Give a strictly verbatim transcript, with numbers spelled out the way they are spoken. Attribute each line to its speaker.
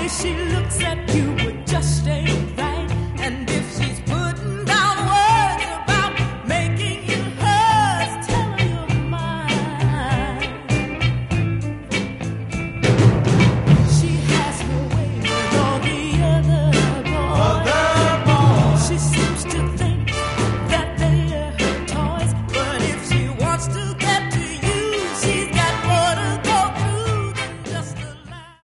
Speaker 1: she looks at you, it just ain't right. And